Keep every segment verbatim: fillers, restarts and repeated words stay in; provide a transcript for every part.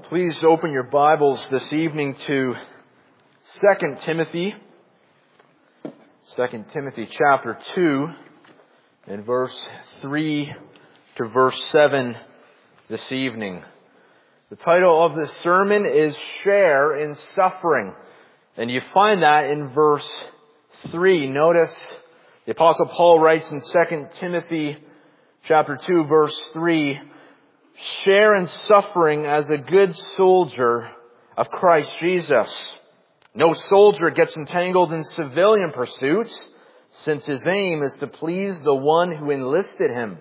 Please open your Bibles this evening to Second Timothy. Second Timothy chapter two and verse three to verse seven this evening. The title of this sermon is Share in Suffering. And you find that in verse three. Notice the Apostle Paul writes in Second Timothy chapter two verse three, share in suffering as a good soldier of Christ Jesus. No soldier gets entangled in civilian pursuits, since his aim is to please the one who enlisted him.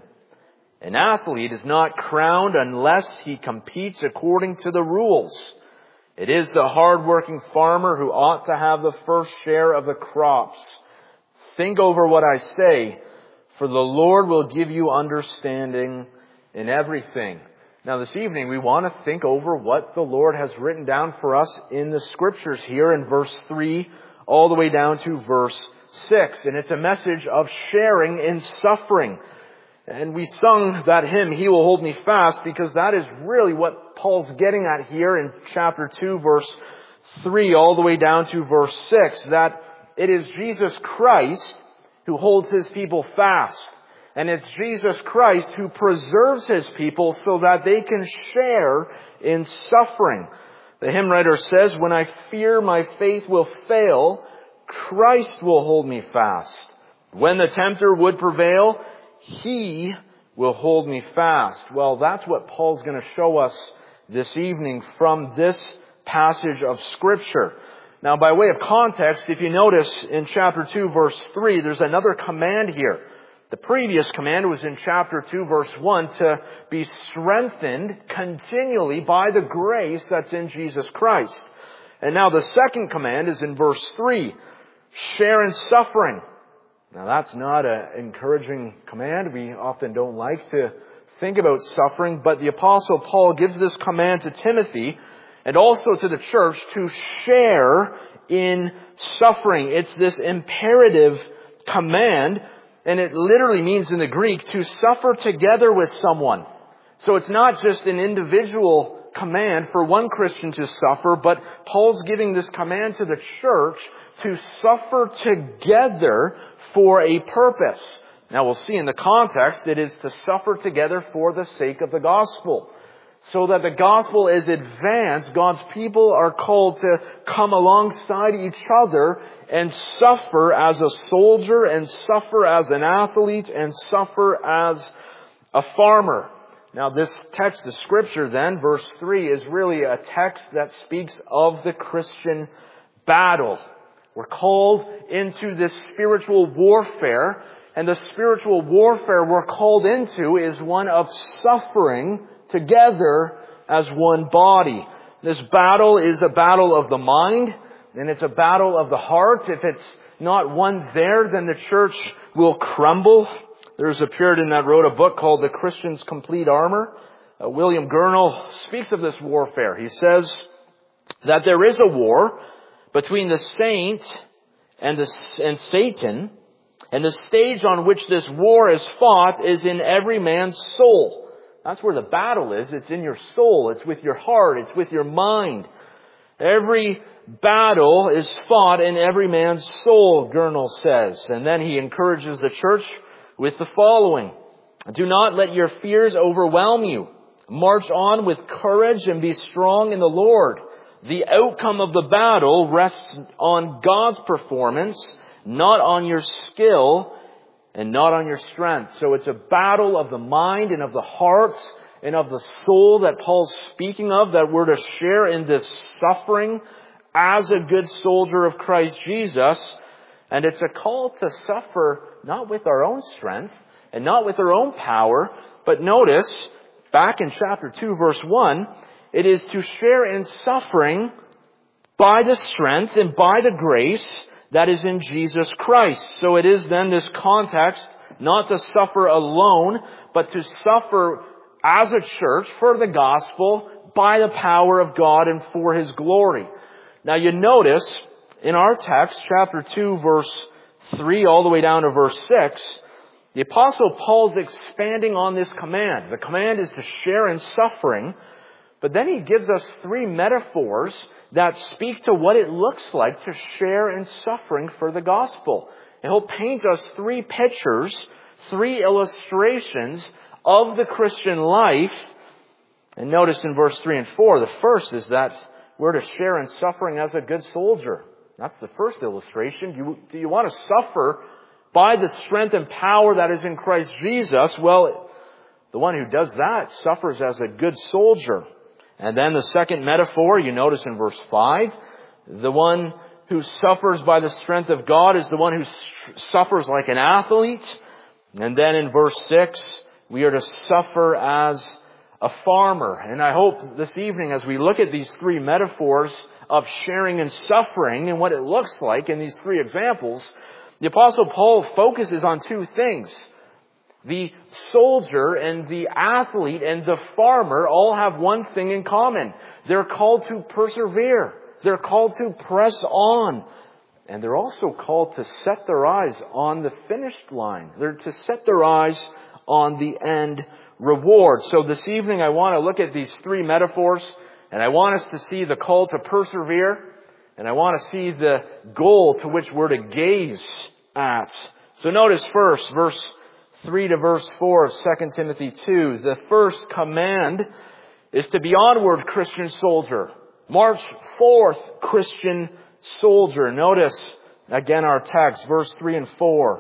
An athlete is not crowned unless he competes according to the rules. It is the hard-working farmer who ought to have the first share of the crops. Think over what I say, for the Lord will give you understanding in everything. Now this evening we want to think over what the Lord has written down for us in the Scriptures here in verse three all the way down to verse six. And it's a message of sharing in suffering. And we sung that hymn, He Will Hold Me Fast, because that is really what Paul's getting at here in chapter two verse three all the way down to verse six. That it is Jesus Christ who holds His people fast. And it's Jesus Christ who preserves His people so that they can share in suffering. The hymn writer says, when I fear my faith will fail, Christ will hold me fast. When the tempter would prevail, He will hold me fast. Well, that's what Paul's going to show us this evening from this passage of Scripture. Now, by way of context, if you notice in chapter two verse three, there's another command here. The previous command was in chapter two verse one to be strengthened continually by the grace that's in Jesus Christ. And now the second command is in verse three, share in suffering. Now that's not an encouraging command. We often don't like to think about suffering, but the Apostle Paul gives this command to Timothy and also to the church to share in suffering. It's this imperative command. And it literally means in the Greek to suffer together with someone. So it's not just an individual command for one Christian to suffer, but Paul's giving this command to the church to suffer together for a purpose. Now we'll see in the context it is to suffer together for the sake of the gospel. So that the gospel is advanced, God's people are called to come alongside each other and suffer as a soldier and suffer as an athlete and suffer as a farmer. Now this text of Scripture then, verse three, is really a text that speaks of the Christian battle. We're called into this spiritual warfare, and the spiritual warfare we're called into is one of suffering together as one body. This battle is a battle of the mind, and it's a battle of the heart. If it's not one there, then the church will crumble. There's a Puritan that wrote a book called The Christian's Complete Armor. Uh, William Gurnall speaks of this warfare. He says that there is a war between the saint and, the, and Satan, and the stage on which this war is fought is in every man's soul. That's where the battle is. It's in your soul. It's with your heart. It's with your mind. Every battle is fought in every man's soul, Gurnall says. And then he encourages the church with the following. Do not let your fears overwhelm you. March on with courage and be strong in the Lord. The outcome of the battle rests on God's performance, not on your skill and not on your strength. So it's a battle of the mind and of the heart and of the soul that Paul's speaking of, that we're to share in this suffering as a good soldier of Christ Jesus. And it's a call to suffer not with our own strength and not with our own power, but notice, back in chapter two verse one, it is to share in suffering by the strength and by the grace that is in Jesus Christ. So it is then this context not to suffer alone, but to suffer as a church for the gospel by the power of God and for His glory. Now you notice in our text, chapter two, verse three, all the way down to verse six, the Apostle Paul's expanding on this command. The command is to share in suffering, But then he gives us three metaphors that speak to what it looks like to share in suffering for the gospel. And he'll paint us three pictures, three illustrations of the Christian life. And notice in verse three and four, the first is that we're to share in suffering as a good soldier. That's the first illustration. Do you, do you want to suffer by the strength and power that is in Christ Jesus? Well, the one who does that suffers as a good soldier. And then the second metaphor, you notice in verse five, the one who suffers by the strength of God is the one who suffers like an athlete. And then in verse six, we are to suffer as a farmer. And I hope this evening, as we look at these three metaphors of sharing and suffering and what it looks like in these three examples, the Apostle Paul focuses on two things. The soldier and the athlete and the farmer all have one thing in common. They're called to persevere. They're called to press on. And they're also called to set their eyes on the finished line. They're to set their eyes on the end reward. So this evening I want to look at these three metaphors, and I want us to see the call to persevere, and I want to see the goal to which we're to gaze at. So notice first, verse three to verse four of Second Timothy two. The first command is to be onward, Christian soldier. March forth, Christian soldier. Notice again our text, verse three and four.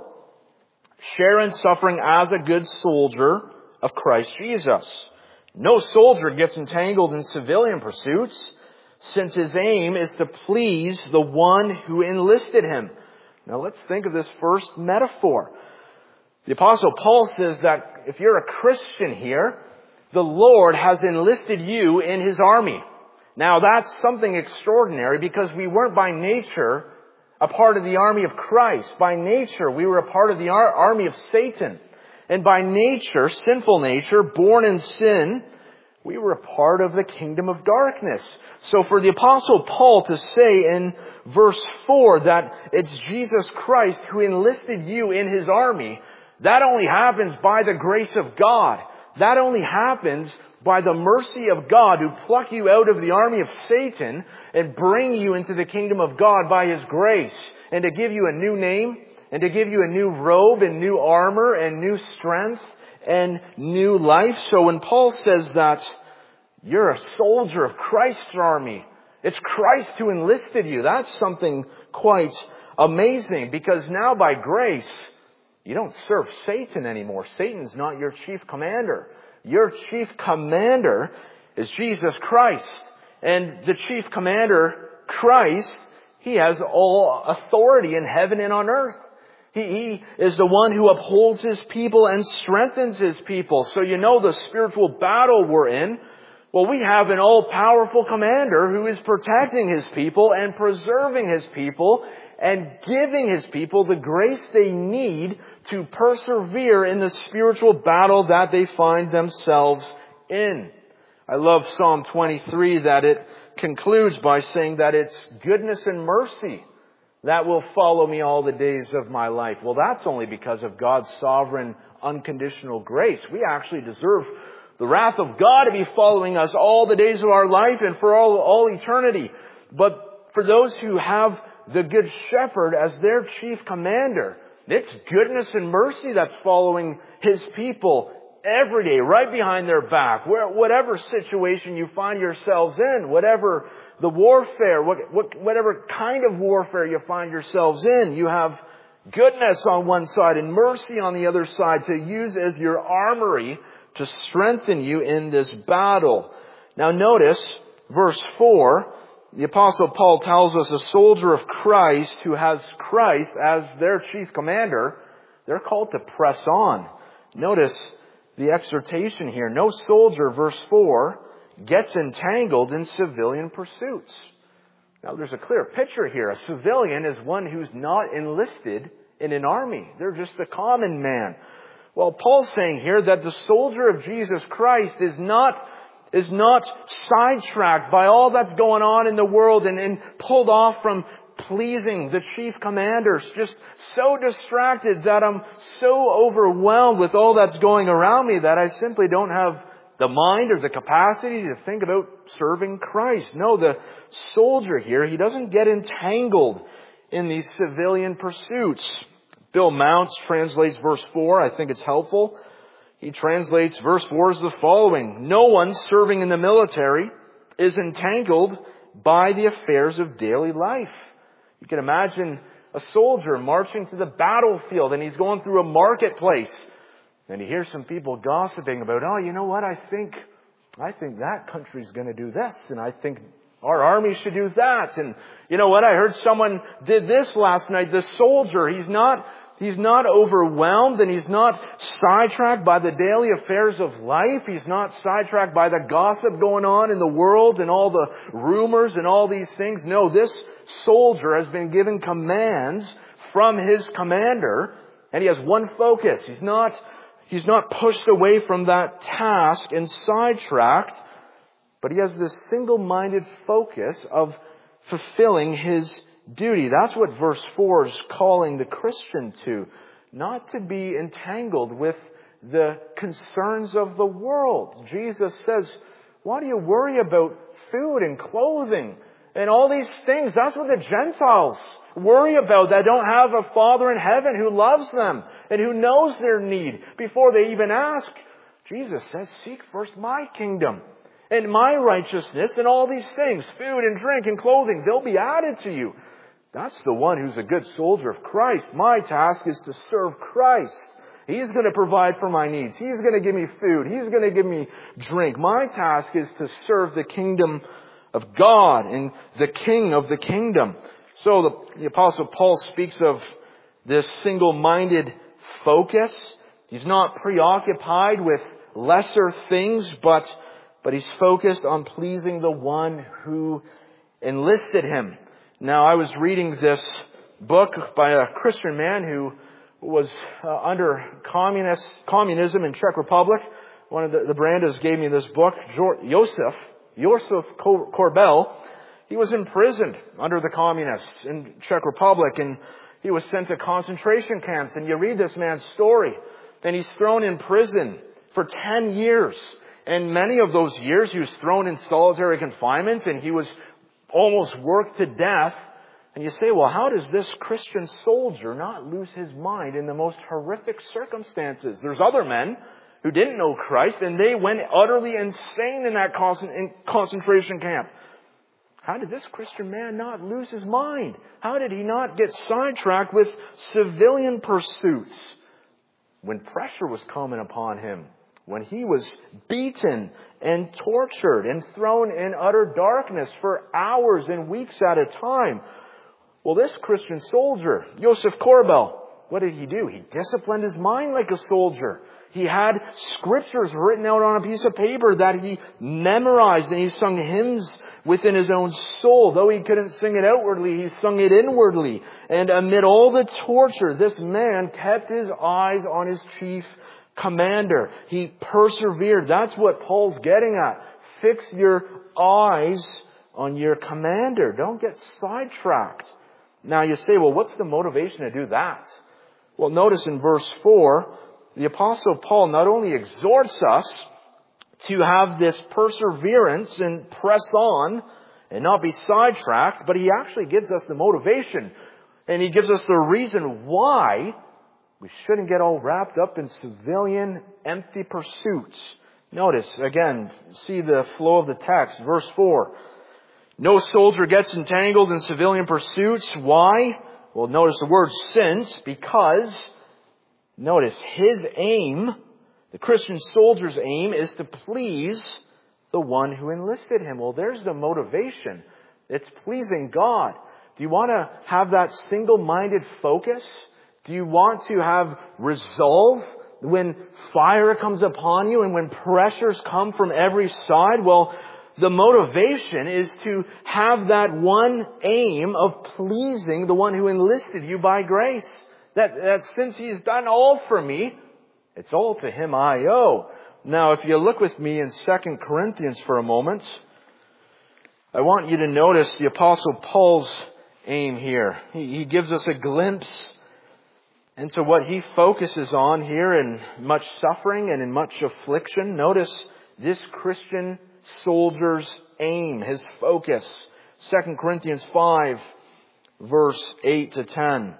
Share in suffering as a good soldier of Christ Jesus. No soldier gets entangled in civilian pursuits, since his aim is to please the one who enlisted him. Now let's think of this first metaphor. The Apostle Paul says that if you're a Christian here, the Lord has enlisted you in His army. Now that's something extraordinary, because we weren't by nature a part of the army of Christ. By nature, we were a part of the ar- army of Satan. And by nature, sinful nature, born in sin, we were a part of the kingdom of darkness. So for the Apostle Paul to say in verse four that it's Jesus Christ who enlisted you in His army, that only happens by the grace of God. That only happens by the mercy of God, who pluck you out of the army of Satan and bring you into the kingdom of God by His grace, and to give you a new name, and to give you a new robe and new armor and new strength and new life. So when Paul says that you're a soldier of Christ's army, it's Christ who enlisted you. That's something quite amazing, because now by grace, you don't serve Satan anymore. Satan's not your chief commander. Your chief commander is Jesus Christ. And the chief commander, Christ, He has all authority in heaven and on earth. He, he is the one who upholds His people and strengthens His people. So you know the spiritual battle we're in. Well, we have an all-powerful commander who is protecting His people and preserving His people and giving His people the grace they need to persevere in the spiritual battle that they find themselves in. I love Psalm twenty-three, that it concludes by saying that it's goodness and mercy that will follow me all the days of my life. Well, that's only because of God's sovereign, unconditional grace. We actually deserve the wrath of God to be following us all the days of our life and for all, all eternity. But for those who have the Good Shepherd as their chief commander, it's goodness and mercy that's following His people every day, right behind their back. Where, whatever situation you find yourselves in, whatever the warfare, what, what, whatever kind of warfare you find yourselves in, you have goodness on one side and mercy on the other side to use as your armory to strengthen you in this battle. Now notice verse four. The Apostle Paul tells us a soldier of Christ who has Christ as their chief commander, they're called to press on. Notice the exhortation here. No soldier, verse four, gets entangled in civilian pursuits. Now there's a clear picture here. A civilian is one who's not enlisted in an army. They're just a common man. Well, Paul's saying here that the soldier of Jesus Christ is not is not sidetracked by all that's going on in the world and, and pulled off from pleasing the chief commanders. Just so distracted that I'm so overwhelmed with all that's going around me that I simply don't have the mind or the capacity to think about serving Christ. No, the soldier here, he doesn't get entangled in these civilian pursuits. Bill Mounts translates verse four. I think it's helpful. He translates verse four as the following: no one serving in the military is entangled by the affairs of daily life. You can imagine a soldier marching to the battlefield, and he's going through a marketplace, and he hears some people gossiping about, oh, you know what, I think, I think that country's going to do this, and I think our army should do that, and you know what, I heard someone did this last night. The soldier, he's not, he's not overwhelmed, and he's not sidetracked by the daily affairs of life. He's not sidetracked by the gossip going on in the world and all the rumors and all these things. No, this soldier has been given commands from his commander, and he has one focus. He's not, he's not pushed away from that task and sidetracked, but he has this single-minded focus of fulfilling his duty. That's what verse four is calling the Christian to. Not to be entangled with the concerns of the world. Jesus says, why do you worry about food and clothing and all these things? That's what the Gentiles worry about. They don't have a Father in heaven who loves them and who knows their need before they even ask. Jesus says, seek first my kingdom and my righteousness, and all these things, food and drink and clothing, they'll be added to you. That's the one who's a good soldier of Christ. My task is to serve Christ. He's going to provide for my needs. He's going to give me food. He's going to give me drink. My task is to serve the kingdom of God and the King of the kingdom. So the, the Apostle Paul speaks of this single-minded focus. He's not preoccupied with lesser things, but, but he's focused on pleasing the one who enlisted him. Now, I was reading this book by a Christian man who was uh, under communist communism in Czech Republic. One of the, the Brandas gave me this book, Josef, Josef Korbel. He was imprisoned under the communists in Czech Republic, and he was sent to concentration camps. And you read this man's story, and he's thrown in prison for ten years. And many of those years he was thrown in solitary confinement, and he was almost worked to death. And you say, well, how does this Christian soldier not lose his mind in the most horrific circumstances? There's other men who didn't know Christ, and they went utterly insane in that concentration camp. How did this Christian man not lose his mind? How did he not get sidetracked with civilian pursuits when pressure was coming upon him? When he was beaten and tortured and thrown in utter darkness for hours and weeks at a time. Well, this Christian soldier, Josef Korbel, what did he do? He disciplined his mind like a soldier. He had scriptures written out on a piece of paper that he memorized, and he sung hymns within his own soul. Though he couldn't sing it outwardly, he sung it inwardly. And amid all the torture, this man kept his eyes on his chief commander. He persevered. That's what Paul's getting at. Fix your eyes on your commander. Don't get sidetracked. Now you say, well, what's the motivation to do that? Well, notice in verse four, the Apostle Paul not only exhorts us to have this perseverance and press on and not be sidetracked, but he actually gives us the motivation, and he gives us the reason why we shouldn't get all wrapped up in civilian, empty pursuits. Notice, again, see the flow of the text. Verse four. No soldier gets entangled in civilian pursuits. Why? Well, notice the word since, because, notice, his aim, the Christian soldier's aim, is to please the one who enlisted him. Well, there's the motivation. It's pleasing God. Do you want to have that single-minded focus? Do you want to have resolve when fire comes upon you and when pressures come from every side? Well, the motivation is to have that one aim of pleasing the one who enlisted you by grace. That, that since He's done all for me, it's all to Him I owe. Now, if you look with me in Second Corinthians for a moment, I want you to notice the Apostle Paul's aim here. He, he gives us a glimpse into what he focuses on here in much suffering and in much affliction. Notice this Christian soldier's aim, his focus. Second Corinthians five, verse eight to ten.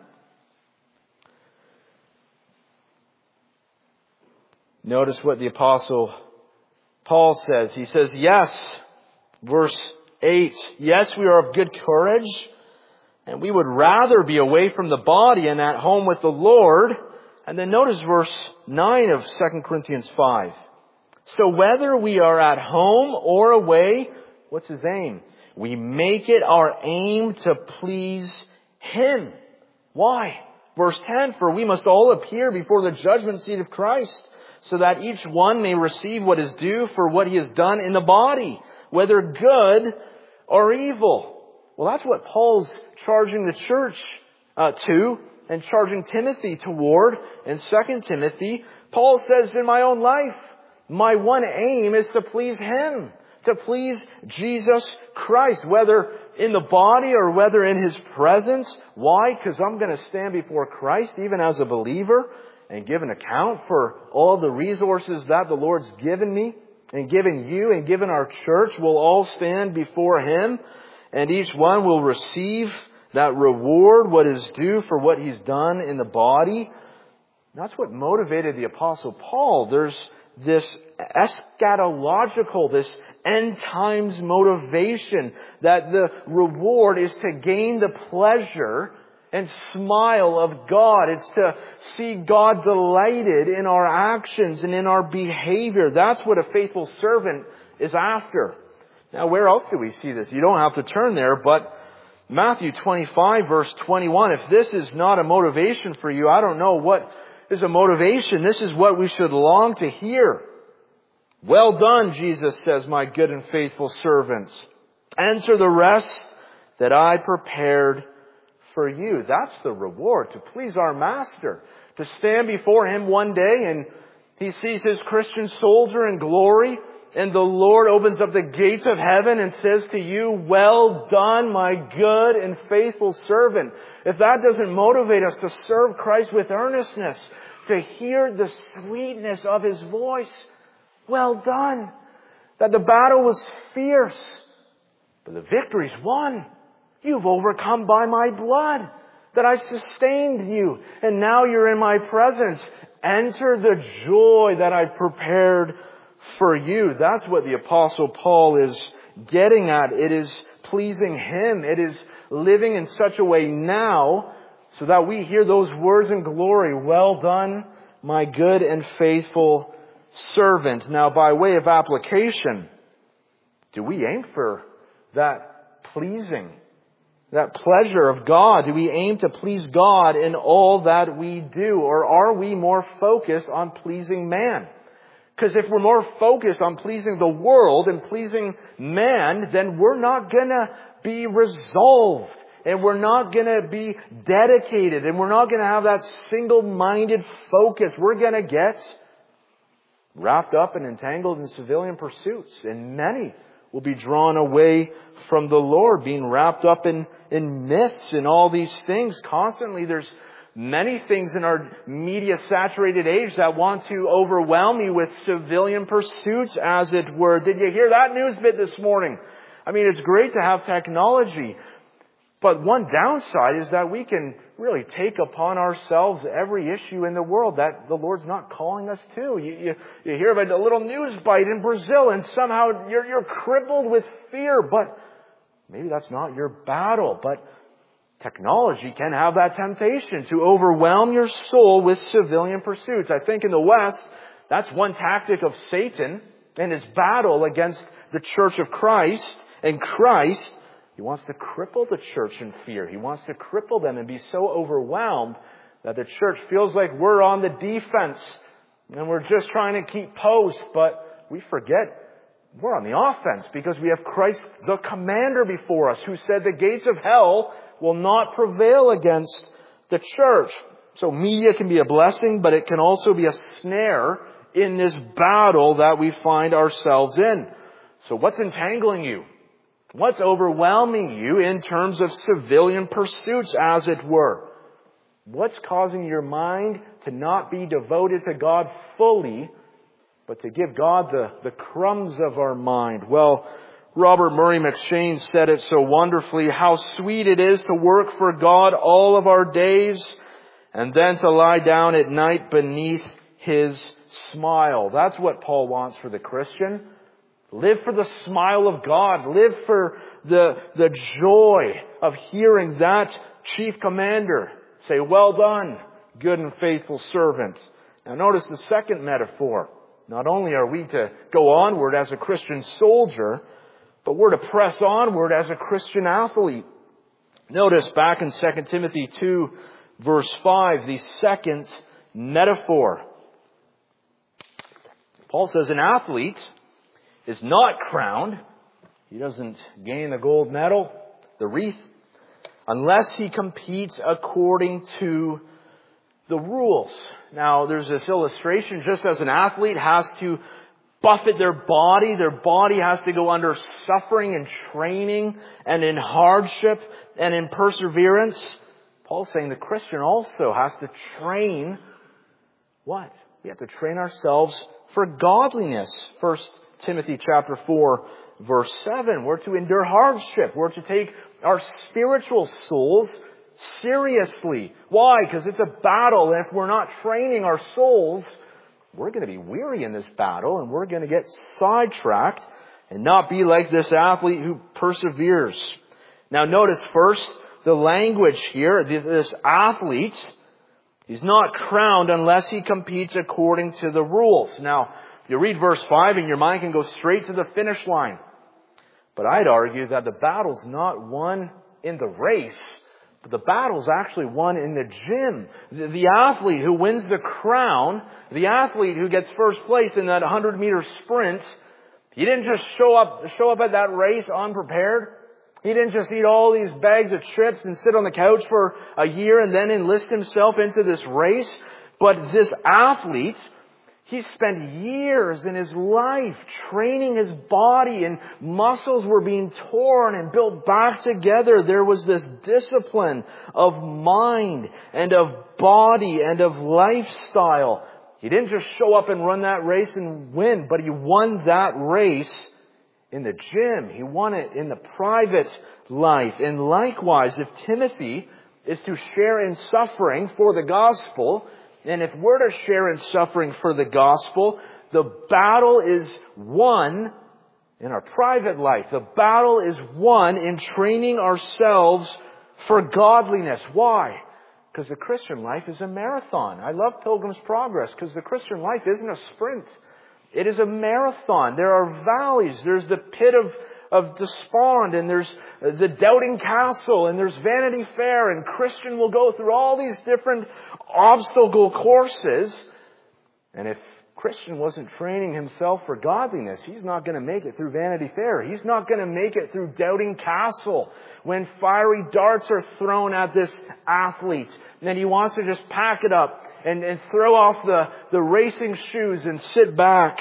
Notice what the Apostle Paul says. He says, yes, verse eight, yes, we are of good courage, and we would rather be away from the body and at home with the Lord. And then notice verse nine of Second Corinthians five. So whether we are at home or away, what's his aim? We make it our aim to please Him. Why? Verse ten, for we must all appear before the judgment seat of Christ, so that each one may receive what is due for what he has done in the body, whether good or evil. Well, that's what Paul's charging the church uh, to, and charging Timothy toward. In Second Timothy, Paul says, in my own life, my one aim is to please Him, to please Jesus Christ, whether in the body or whether in His presence. Why? Because I'm going to stand before Christ, even as a believer, and give an account for all the resources that the Lord's given me, and given you, and given our church. We'll all stand before Him, and each one will receive that reward, what is due for what he's done in the body. That's what motivated the Apostle Paul. There's this eschatological, this end times motivation, that the reward is to gain the pleasure and smile of God. It's to see God delighted in our actions and in our behavior. That's what a faithful servant is after. Now, where else do we see this? You don't have to turn there, but Matthew twenty-five, verse twenty-one, if this is not a motivation for you, I don't know what is a motivation. This is what we should long to hear. Well done, Jesus says, my good and faithful servants. Enter the rest that I prepared for you. That's the reward, to please our Master, to stand before Him one day and He sees His Christian soldier in glory, and the Lord opens up the gates of heaven and says to you, well done, my good and faithful servant. If that doesn't motivate us to serve Christ with earnestness, to hear the sweetness of His voice, well done. That the battle was fierce, but the victory's won. You've overcome by my blood, that I sustained you, and now you're in my presence. Enter the joy that I prepared for you. That's what the Apostle Paul is getting at. It is pleasing Him. It is living in such a way now so that we hear those words in glory. Well done, my good and faithful servant. Now, by way of application, do we aim for that pleasing, that pleasure of God? Do we aim to please God in all that we do? Or are we more focused on pleasing man? Because if we're more focused on pleasing the world and pleasing man, then we're not going to be resolved, and we're not going to be dedicated, and we're not going to have that single-minded focus. We're going to get wrapped up and entangled in civilian pursuits, and many will be drawn away from the Lord, being wrapped up in, in myths and all these things. Constantly there's many things in our media-saturated age that want to overwhelm you with civilian pursuits, as it were. Did you hear that news bit this morning? I mean, it's great to have technology, but one downside is that we can really take upon ourselves every issue in the world that the Lord's not calling us to. You, you, you hear about a little news bite in Brazil, and somehow you're, you're crippled with fear, but maybe that's not your battle. But technology can have that temptation to overwhelm your soul with civilian pursuits. I think in the West, that's one tactic of Satan in his battle against the Church of Christ. And Christ, He wants to cripple the church in fear. He wants to cripple them and be so overwhelmed that the church feels like we're on the defense and we're just trying to keep post. But we forget we're on the offense, because we have Christ the commander before us, who said the gates of hell will not prevail against the church. So media can be a blessing, but it can also be a snare in this battle that we find ourselves in. So what's entangling you? What's overwhelming you in terms of civilian pursuits, as it were? What's causing your mind to not be devoted to God fully but to give God the, the crumbs of our mind. Well, Robert Murray McCheyne said it so wonderfully, how sweet it is to work for God all of our days and then to lie down at night beneath His smile. That's what Paul wants for the Christian. Live for the smile of God. Live for the, the joy of hearing that chief commander say, well done, good and faithful servant. Now notice the second metaphor. Not only are we to go onward as a Christian soldier, but we're to press onward as a Christian athlete. Notice back in Second Timothy two, verse five, the second metaphor. Paul says an athlete is not crowned. He doesn't gain the gold medal, the wreath, unless he competes according to the rules. Now, there's this illustration, just as an athlete has to buffet their body, their body has to go under suffering and training and in hardship and in perseverance. Paul's saying the Christian also has to train what? We have to train ourselves for godliness. First Timothy chapter four, verse seven. We're to endure hardship. We're to take our spiritual souls seriously. Why? Because it's a battle, and if we're not training our souls, we're going to be weary in this battle, and we're going to get sidetracked and not be like this athlete who perseveres. Now notice first the language here. This athlete, he's not crowned unless he competes according to the rules. Now, you read verse five and your mind can go straight to the finish line. But I'd argue that the battle's not won in the race, but the battle's actually won in the gym. The, the athlete who wins the crown, the athlete who gets first place in that one hundred meter sprint, he didn't just show up, show up at that race unprepared. He didn't just eat all these bags of chips and sit on the couch for a year and then enlist himself into this race. But this athlete, he spent years in his life training his body, and muscles were being torn and built back together. There was this discipline of mind and of body and of lifestyle. He didn't just show up and run that race and win, but he won that race in the gym. He won it in the private life. And likewise, if Timothy is to share in suffering for the gospel, and if we're to share in suffering for the gospel, the battle is won in our private life. The battle is won in training ourselves for godliness. Why? Because the Christian life is a marathon. I love Pilgrim's Progress because the Christian life isn't a sprint. It is a marathon. There are valleys. There's the pit of, of despond, and there's the doubting castle, and there's Vanity Fair, and Christian will go through all these different obstacle courses. And if Christian wasn't training himself for godliness, he's not going to make it through Vanity Fair. He's not going to make it through doubting castle when fiery darts are thrown at this athlete. And then he wants to just pack it up and, and throw off the, the racing shoes and sit back.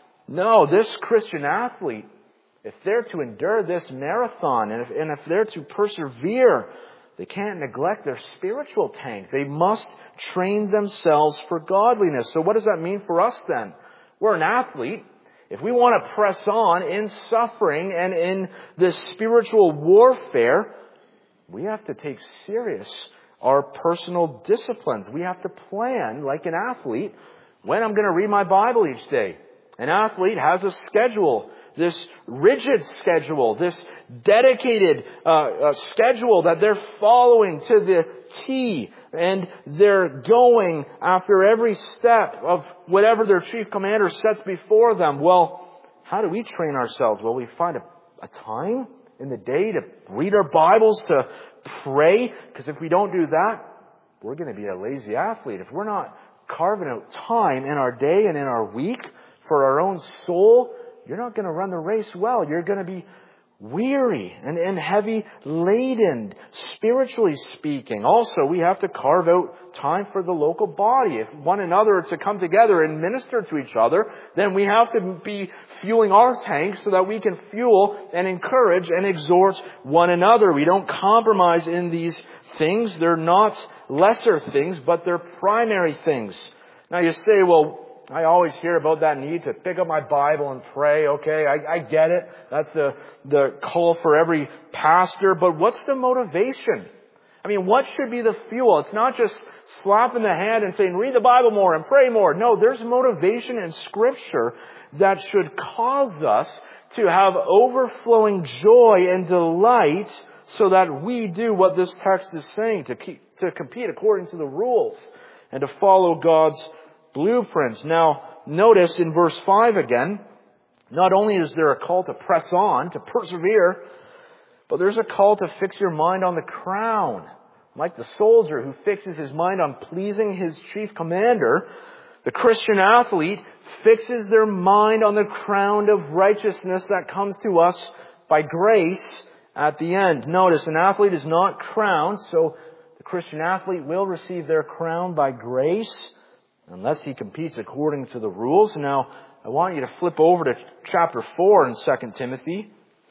No, this Christian athlete, if they're to endure this marathon and if, and if they're to persevere, they can't neglect their spiritual tank. They must train themselves for godliness. So what does that mean for us then? We're an athlete. If we want to press on in suffering and in this spiritual warfare, we have to take serious our personal disciplines. We have to plan like an athlete when I'm going to read my Bible each day. An athlete has a schedule. This rigid schedule, this dedicated uh, uh, schedule that they're following to the T, and they're going after every step of whatever their chief commander sets before them. Well, how do we train ourselves? Well, we find a, a time in the day to read our Bibles, to pray, because if we don't do that, we're going to be a lazy athlete. If we're not carving out time in our day and in our week for our own soul, you're not going to run the race well. You're going to be weary and, and heavy laden, spiritually speaking. Also, we have to carve out time for the local body. If one another are to come together and minister to each other, then we have to be fueling our tanks so that we can fuel and encourage and exhort one another. We don't compromise in these things. They're not lesser things, but they're primary things. Now you say, well, I always hear about that need to pick up my Bible and pray. Okay, I, I get it. That's the, the call for every pastor. But what's the motivation? I mean, what should be the fuel? It's not just slapping the hand and saying, read the Bible more and pray more. No, there's motivation in Scripture that should cause us to have overflowing joy and delight so that we do what this text is saying, to keep, to compete according to the rules and to follow God's blueprints. Now, notice in verse five again, not only is there a call to press on, to persevere, but there's a call to fix your mind on the crown. Like the soldier who fixes his mind on pleasing his chief commander, the Christian athlete fixes their mind on the crown of righteousness that comes to us by grace at the end. Notice, an athlete is not crowned, so the Christian athlete will receive their crown by grace unless he competes according to the rules. Now, I want you to flip over to chapter four in Second Timothy,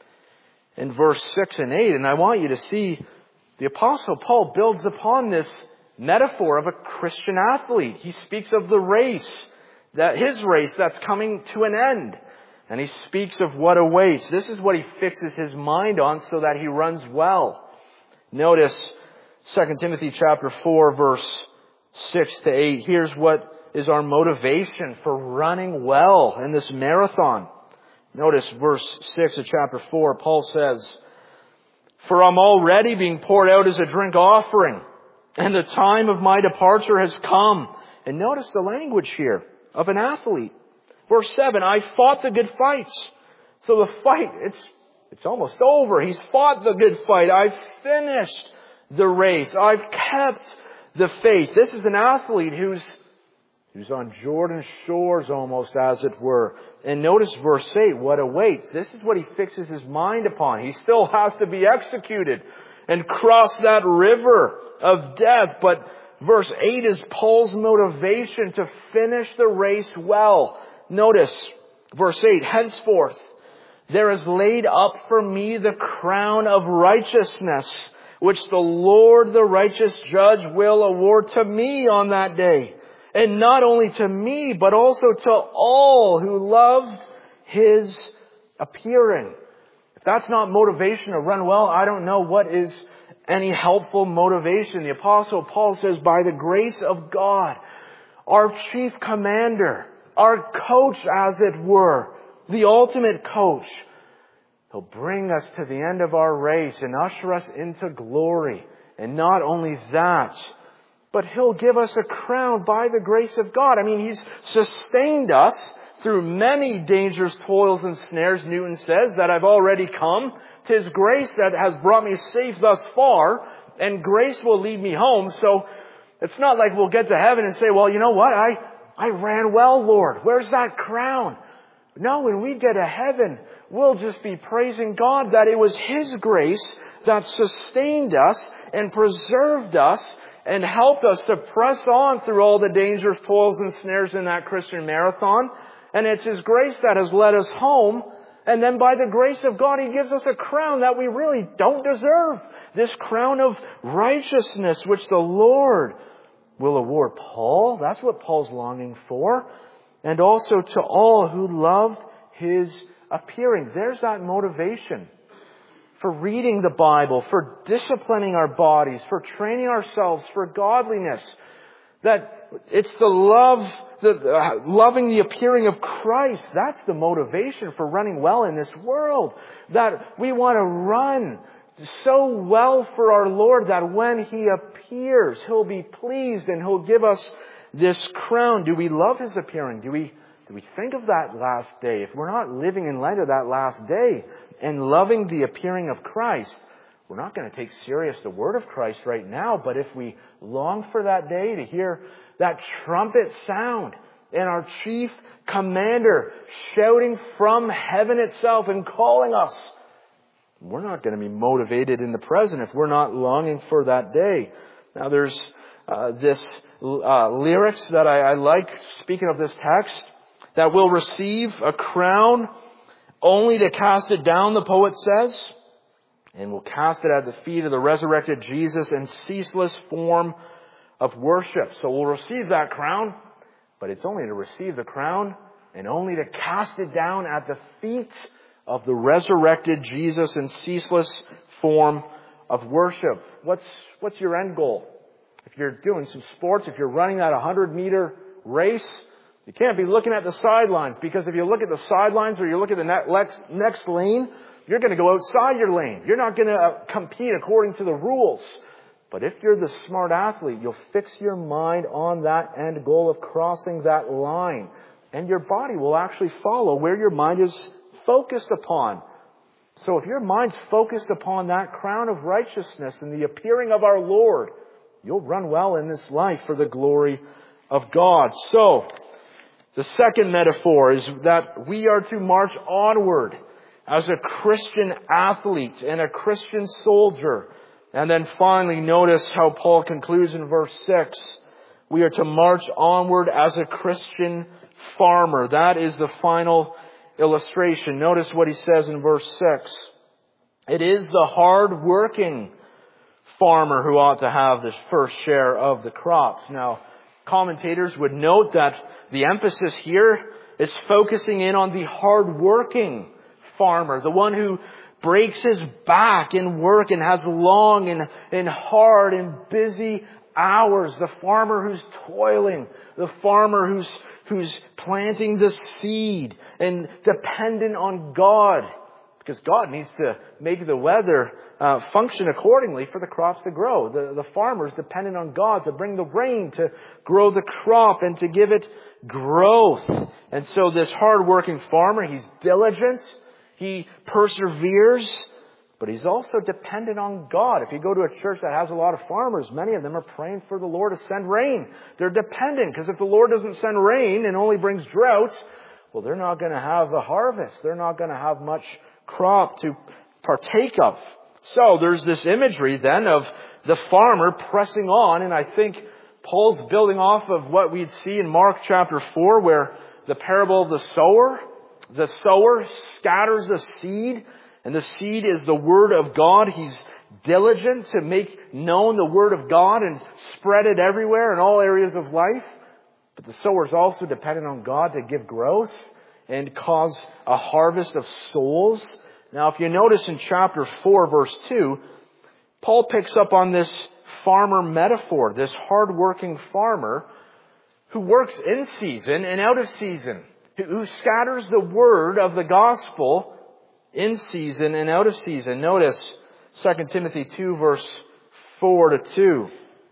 in verse six and eight, and I want you to see the Apostle Paul builds upon this metaphor of a Christian athlete. He speaks of the race, that his race that's coming to an end. And he speaks of what awaits. This is what he fixes his mind on so that he runs well. Notice Second Timothy chapter four, verse six to eight. Here's what is our motivation for running well in this marathon. Notice verse six of chapter four. Paul says, "For I'm already being poured out as a drink offering, and the time of my departure has come." And notice the language here of an athlete. Verse seven, "I fought the good fights." So the fight, it's it's almost over. He's fought the good fight. I've finished the race. I've kept the faith. This is an athlete who's who's on Jordan's shores almost, as it were. And notice verse eight, what awaits. This is what he fixes his mind upon. He still has to be executed and cross that river of death. But verse eight is Paul's motivation to finish the race well. Notice verse eight, "Henceforth there is laid up for me the crown of righteousness, which the Lord, the righteous judge, will award to me on that day. And not only to me, but also to all who loved his appearing." If that's not motivation to run well, I don't know what is any helpful motivation. The Apostle Paul says, by the grace of God, our chief commander, our coach, as it were, the ultimate coach, he'll bring us to the end of our race and usher us into glory. And not only that, but he'll give us a crown by the grace of God. I mean, he's sustained us through many dangers, toils, and snares, Newton says, that I've already come. 'Tis grace that has brought me safe thus far, and grace will lead me home. So it's not like we'll get to heaven and say, well, you know what? I, I ran well, Lord. Where's that crown? No, when we get to heaven, we'll just be praising God that it was his grace that sustained us and preserved us and helped us to press on through all the dangers, toils, and snares in that Christian marathon. And it's his grace that has led us home. And then by the grace of God, he gives us a crown that we really don't deserve. This crown of righteousness, which the Lord will award Paul. That's what Paul's longing for. And also to all who loved his appearing. There's that motivation for reading the Bible, for disciplining our bodies, for training ourselves for godliness. That it's the love, the uh, loving the appearing of Christ. That's the motivation for running well in this world. That we want to run so well for our Lord that when he appears, he'll be pleased and he'll give us this crown. Do we love his appearing? Do we, do we think of that last day? If we're not living in light of that last day and loving the appearing of Christ, we're not going to take serious the word of Christ right now. But if we long for that day to hear that trumpet sound and our chief commander shouting from heaven itself and calling us, we're not going to be motivated in the present if we're not longing for that day. Now there's uh, this uh, lyrics that I, I like, speaking of this text, that we'll receive a crown only to cast it down, the poet says, and we'll cast it at the feet of the resurrected Jesus in ceaseless form of worship. So we'll receive that crown, but it's only to receive the crown and only to cast it down at the feet of the resurrected Jesus in ceaseless form of worship. What's, what's your end goal? If you're doing some sports, if you're running that one hundred meter race, you can't be looking at the sidelines, because if you look at the sidelines or you look at the next, next lane, you're going to go outside your lane. You're not going to compete according to the rules. But if you're the smart athlete, you'll fix your mind on that end goal of crossing that line. And your body will actually follow where your mind is focused upon. So if your mind's focused upon that crown of righteousness and the appearing of our Lord, you'll run well in this life for the glory of God. So, the second metaphor is that we are to march onward as a Christian athlete and a Christian soldier. And then finally, notice how Paul concludes in verse six. We are to march onward as a Christian farmer. That is the final illustration. Notice what he says in verse six. It is the hard-working farmer who ought to have this first share of the crops. Now, commentators would note that the emphasis here is focusing in on the hard-working farmer, the one who breaks his back in work and has long and, and hard and busy hours. The farmer who's toiling, the farmer who's, who's planting the seed and dependent on God, because God needs to make the weather uh, function accordingly for the crops to grow. The, the farmer's dependent on God to bring the rain, to grow the crop and to give it growth. And so this hard-working farmer, he's diligent, he perseveres, but he's also dependent on God. If you go to a church that has a lot of farmers, many of them are praying for the Lord to send rain. They're dependent, because if the Lord doesn't send rain and only brings droughts, well, they're not going to have a harvest. They're not going to have much crop to partake of. So there's this imagery then of the farmer pressing on, and I think Paul's building off of what we'd see in Mark chapter four, where the parable of the sower, the sower scatters the seed, and the seed is the word of God. He's diligent to make known the word of God and spread it everywhere in all areas of life. But the sower is also dependent on God to give growth and cause a harvest of souls. Now, if you notice in chapter four, verse two, Paul picks up on this farmer metaphor, this hard-working farmer who works in season and out of season, who scatters the word of the gospel in season and out of season. Notice Second Timothy two, verse four to two.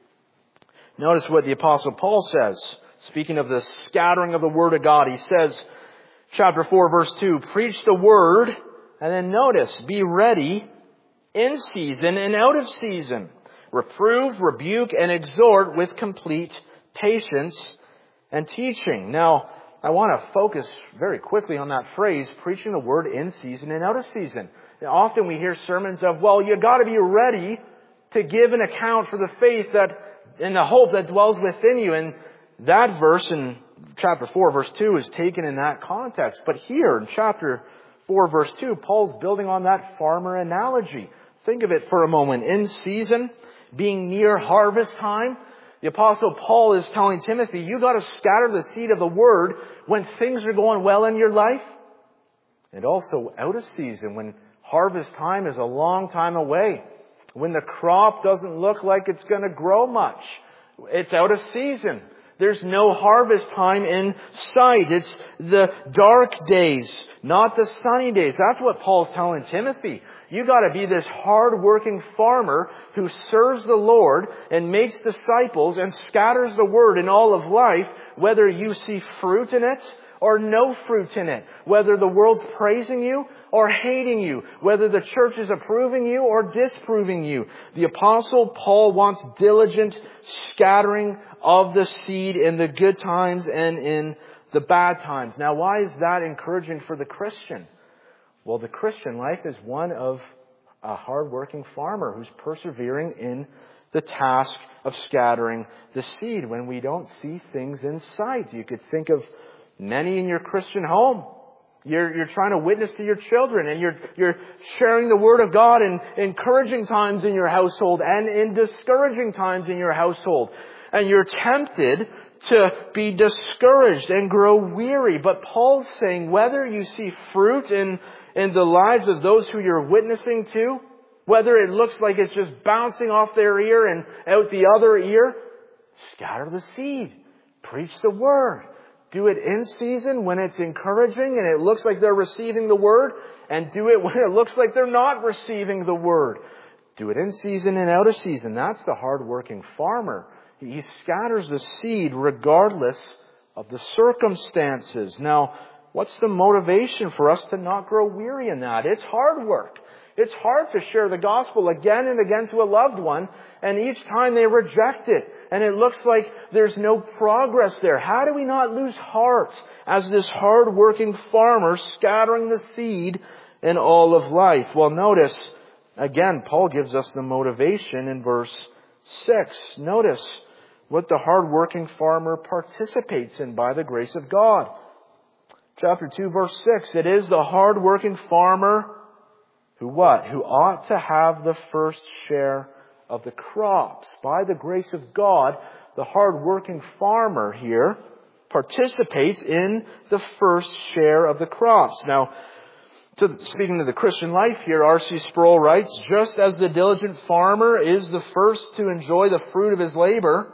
Notice what the Apostle Paul says. Speaking of the scattering of the word of God, he says, chapter four, verse two, preach the word, and then notice, be ready in season and out of season. Reprove, rebuke, and exhort with complete patience and teaching. Now, I want to focus very quickly on that phrase, preaching the word in season and out of season. Now, often we hear sermons of, well, you got to be ready to give an account for the faith that, and the hope that dwells within you. And that verse in chapter four, verse two is taken in that context. But here in chapter four, verse two, Paul's building on that farmer analogy. Think of it for a moment. In season, being near harvest time, the Apostle Paul is telling Timothy, you got to scatter the seed of the word when things are going well in your life. And also out of season, when harvest time is a long time away. When the crop doesn't look like it's going to grow much. It's out of season. There's no harvest time in sight. It's the dark days, not the sunny days. That's what Paul's telling Timothy. You got to be this hard-working farmer who serves the Lord and makes disciples and scatters the word in all of life, whether you see fruit in it or no fruit in it, whether the world's praising you or hating you, whether the church is approving you or disproving you. The Apostle Paul wants diligent scattering of the seed in the good times and in the bad times. Now, why is that encouraging for the Christian? Well, the Christian life is one of a hard-working farmer who's persevering in the task of scattering the seed when we don't see things in sight. You could think of many in your Christian home. You're, you're trying to witness to your children, and you're, you're sharing the Word of God in encouraging times in your household and in discouraging times in your household. And you're tempted to be discouraged and grow weary. But Paul's saying whether you see fruit in, in the lives of those who you're witnessing to, whether it looks like it's just bouncing off their ear and out the other ear, scatter the seed. Preach the word. Do it in season when it's encouraging and it looks like they're receiving the word, and do it when it looks like they're not receiving the word. Do it in season and out of season. That's the hard-working farmer. He scatters the seed regardless of the circumstances. Now, what's the motivation for us to not grow weary in that? It's hard work. It's hard to share the gospel again and again to a loved one, and each time they reject it, and it looks like there's no progress there. How do we not lose heart as this hard-working farmer scattering the seed in all of life? Well, notice, again, Paul gives us the motivation in verse six. Notice what the hard-working farmer participates in by the grace of God. Chapter two, verse six, it is the hard-working farmer who what? Who ought to have the first share of the crops. By the grace of God, the hard-working farmer here participates in the first share of the crops. Now, to, speaking of the Christian life here, R C Sproul writes, just as the diligent farmer is the first to enjoy the fruit of his labor,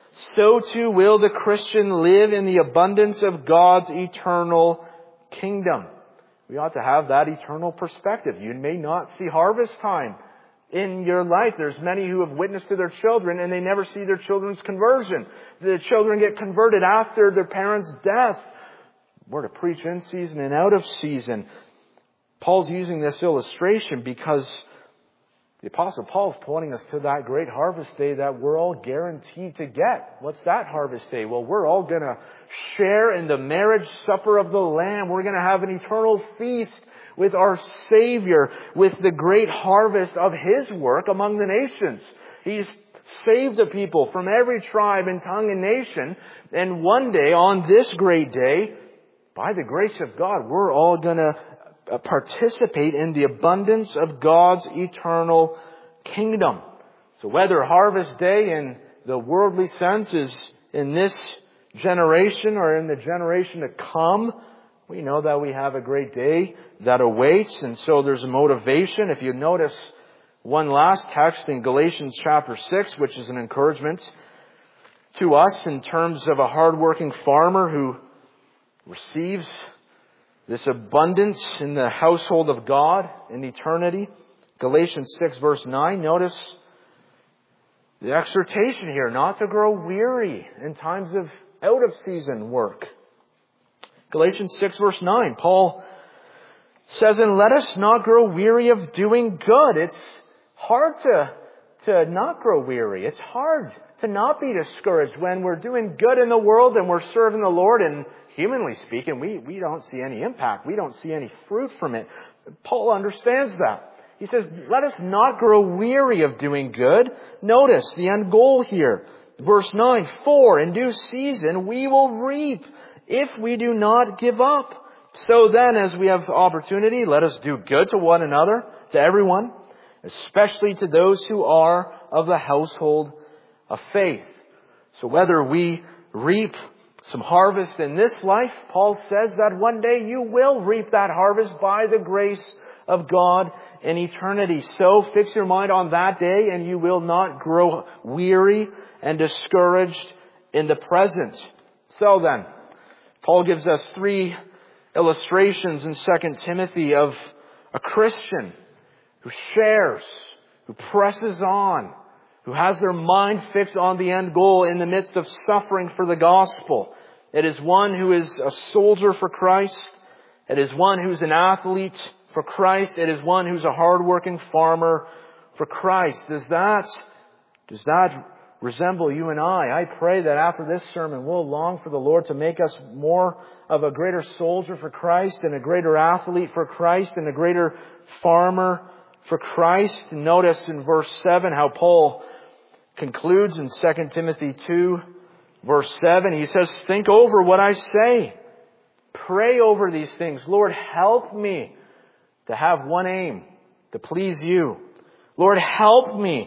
so too will the Christian live in the abundance of God's eternal kingdom. We ought to have that eternal perspective. You may not see harvest time in your life. There's many who have witnessed to their children and they never see their children's conversion. The children get converted after their parents' death. We're to preach in season and out of season. Paul's using this illustration because the Apostle Paul is pointing us to that great harvest day that we're all guaranteed to get. What's that harvest day? Well, we're all going to share in the marriage supper of the Lamb. We're going to have an eternal feast with our Savior, with the great harvest of His work among the nations. He's saved the people from every tribe and tongue and nation. And one day, on this great day, by the grace of God, we're all going to participate in the abundance of God's eternal kingdom. So whether harvest day in the worldly sense is in this generation or in the generation to come, we know that we have a great day that awaits, and so there's a motivation. If you notice one last text in Galatians chapter six, which is an encouragement to us in terms of a hardworking farmer who receives this abundance in the household of God in eternity. Galatians six verse nine, notice the exhortation here not to grow weary in times of out of season work. Galatians six verse nine, Paul says, and let us not grow weary of doing good. It's hard to, to not grow weary. It's hard to not be discouraged when we're doing good in the world and we're serving the Lord, and humanly speaking, we, we don't see any impact. We don't see any fruit from it. Paul understands that. He says, let us not grow weary of doing good. Notice the end goal here. Verse nine, for in due season we will reap if we do not give up. So then, as we have opportunity, let us do good to one another, to everyone, especially to those who are of the household of faith. So whether we reap some harvest in this life, Paul says that one day you will reap that harvest by the grace of God in eternity. So fix your mind on that day and you will not grow weary and discouraged in the present. So then, Paul gives us three illustrations in Second Timothy of a Christian who shares, who presses on, who has their mind fixed on the end goal in the midst of suffering for the gospel. It is one who is a soldier for Christ. It is one who's an athlete for Christ. It is one who's a hardworking farmer for Christ. Does that, does that resemble you and I? I pray that after this sermon we'll long for the Lord to make us more of a greater soldier for Christ and a greater athlete for Christ and a greater farmer for Christ. Notice in verse seven how Paul concludes in Second Timothy two, verse seven. He says, think over what I say. Pray over these things. Lord, help me to have one aim, to please you. Lord, help me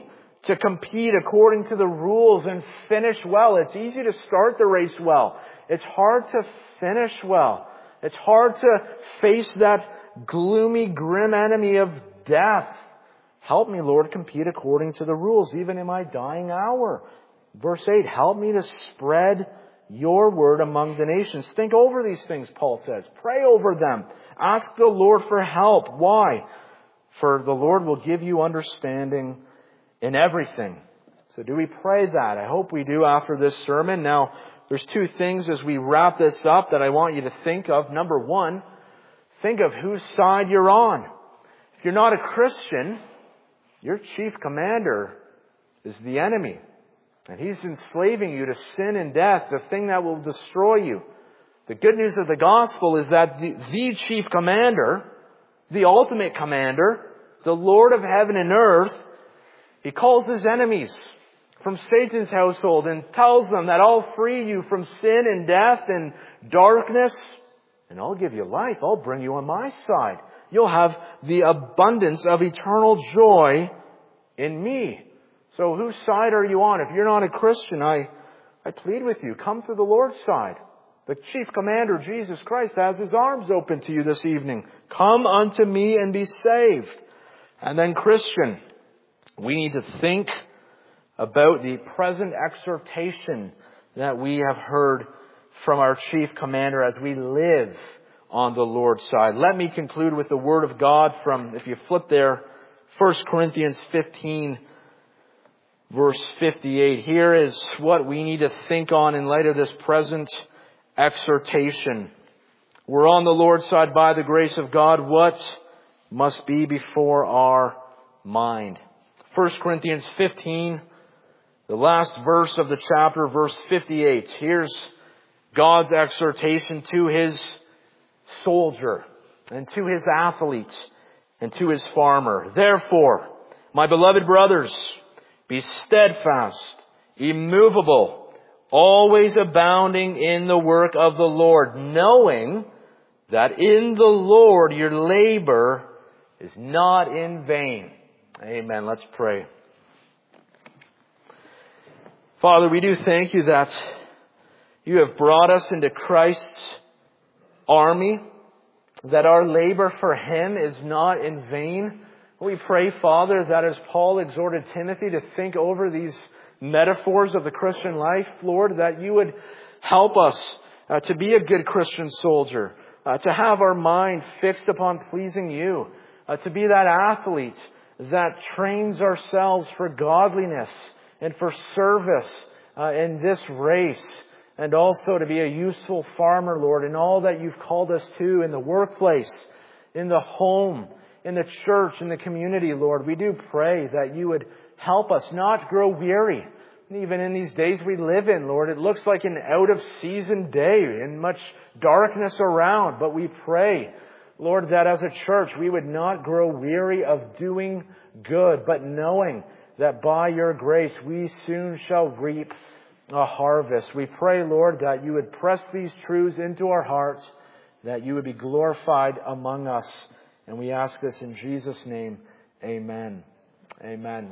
to compete according to the rules and finish well. It's easy to start the race well. It's hard to finish well. It's hard to face that gloomy, grim enemy of death. Help me, Lord, compete according to the rules, even in my dying hour. Verse eight, help me to spread your word among the nations. Think over these things, Paul says. Pray over them. Ask the Lord for help. Why? For the Lord will give you understanding in everything. So do we pray that? I hope we do after this sermon. Now, there's two things as we wrap this up that I want you to think of. Number one, think of whose side you're on. If you're not a Christian, your chief commander is the enemy. And he's enslaving you to sin and death, the thing that will destroy you. The good news of the gospel is that the, the chief commander, the ultimate commander, the Lord of heaven and earth, he calls his enemies from Satan's household and tells them that I'll free you from sin and death and darkness, and I'll give you life. I'll bring you on my side. You'll have the abundance of eternal joy in me. So whose side are you on? If you're not a Christian, I, I plead with you, come to the Lord's side. The chief commander, Jesus Christ, has his arms open to you this evening. Come unto me and be saved. And then, Christian, we need to think about the present exhortation that we have heard from our chief commander as we live on the Lord's side. Let me conclude with the word of God from, if you flip there, First Corinthians fifteen, verse fifty-eight. Here is what we need to think on in light of this present exhortation. We're on the Lord's side by the grace of God. What must be before our mind? First Corinthians fifteen, the last verse of the chapter, verse fifty-eight. Here's God's exhortation to His soldier and to His athlete and to His farmer. Therefore, my beloved brothers, be steadfast, immovable, always abounding in the work of the Lord, knowing that in the Lord your labor is not in vain. Amen. Let's pray. Father, we do thank you that you have brought us into Christ's army, that our labor for Him is not in vain. We pray, Father, that as Paul exhorted Timothy to think over these metaphors of the Christian life, Lord, that you would help us uh, to be a good Christian soldier, uh, to have our mind fixed upon pleasing you, uh, to be that athlete that trains ourselves for godliness and for service uh, in this race, and also to be a useful farmer, Lord, in all that you've called us to in the workplace, in the home, in the church, in the community, Lord. We do pray that you would help us not grow weary. Even in these days we live in, Lord, it looks like an out-of-season day and much darkness around. But we pray, Lord, that as a church we would not grow weary of doing good, but knowing that by your grace we soon shall reap a harvest. We pray, Lord, that you would press these truths into our hearts, that you would be glorified among us. And we ask this in Jesus' name. Amen. Amen.